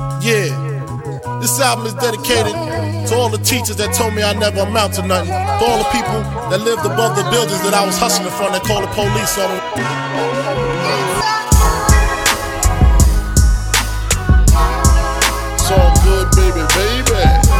Yeah, this album is dedicated to all the teachers that told me I never amount to nothing. To all the people that lived above the buildings that I was hustling from that called the police on them. It's all good, baby, baby.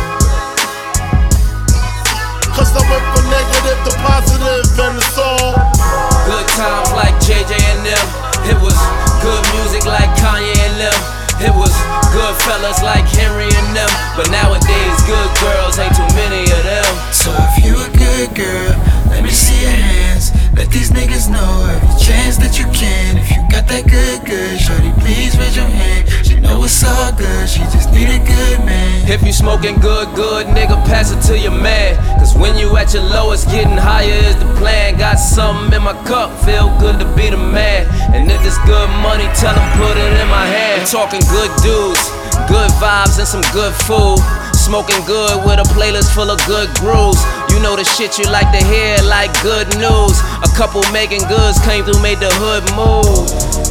Cause I went from negative to positive and it's all good times like JJ and them. It was good music like Kanye and them. It was good fellas like Henry and them. But nowadays good girls ain't too many of them. So if you a good girl, let me see your hands. Let these niggas know every chance that you can. If you got that good, shorty, please raise your hand. She know it's all good, she just need a good man. If you smoking good, nigga, pass it to your man. Cause when you at your lowest, getting higher is the plan. Got something in my cup, feel good to be the man. And if it's good money, tell him put it in my hand. Talking good dudes, good vibes and some good food. Smoking good with a playlist full of good grooves. You know the shit you like to hear, like good news. A couple making goods came through, made the hood move.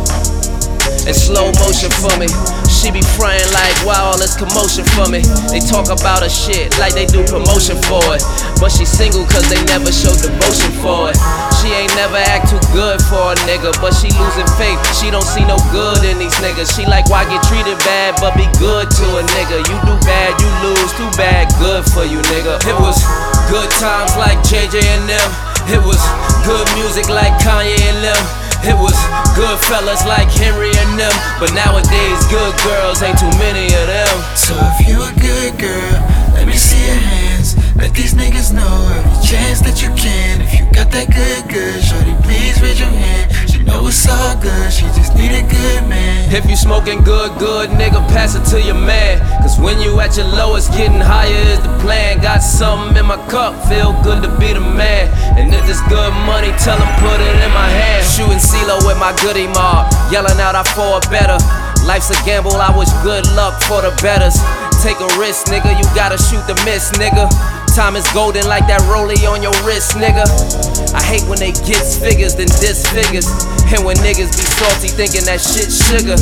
In slow motion for me. She be frontin' like, wow, all this commotion for me. They talk about her shit like they do promotion for it. But she single cause they never show devotion for it. She ain't never act too good for a nigga, but she losing faith. She don't see no good in these niggas. She like, why get treated bad but be good to a nigga? You do bad, you lose, too bad, good for you, nigga. It was good times like JJ and them. It was good music like Kanye and them. It was good fellas like Henry and them. But nowadays good girls ain't too many of them. So if you a good girl, let me see your hands. Let these niggas know every chance that you can. If you got that good, shorty, please raise your hand. She know it's all good, she just need a good man. If you smoking good, nigga, pass it to your man. Cause when you at your lowest, getting higher is the plan. Got something in my cup, feel good to be the man. And if it's good money, tell him put it in my hand. Shooting CeeLo with my goodie mob, yelling out I for better. Life's a gamble, I wish good luck for the betters. Take a risk, nigga, you gotta shoot the miss, nigga. Time is golden like that rollie on your wrist, nigga. I hate when they get figures then disfigures. And when niggas be salty thinking that shit sugar.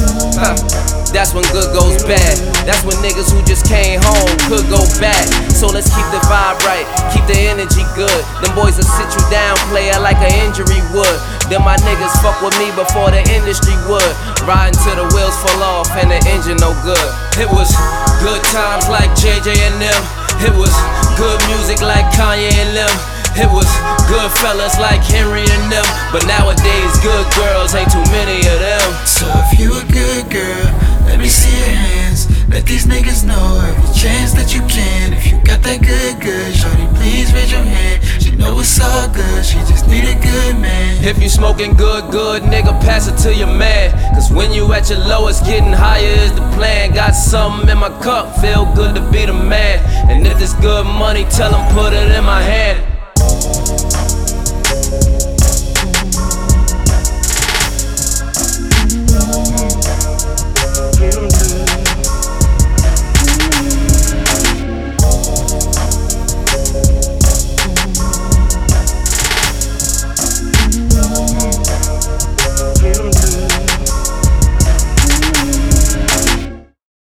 That's when good goes bad. That's when niggas who just came home could go back. So let's keep the vibe right, keep the energy good. Them boys will sit you down, player, like an injury would. Then my niggas fuck with me before the industry would. Riding till the wheels fall off and the engine no good. It was good times like JJ and them. It was good music like Kanye and them. It was good fellas like Henry and them. But nowadays good girls ain't too many of them. So if you a good girl, let me see your hands. Let these niggas know every chance that you can. If you got that good, shorty, please raise your hand. She know it's all good, she just need a good man. If you smoking good, nigga, pass it to your man. Cause when you at your lowest, getting higher is the plan. Got something in my cup, feel good to be the man. And if it's good money, tell him put it in my hand.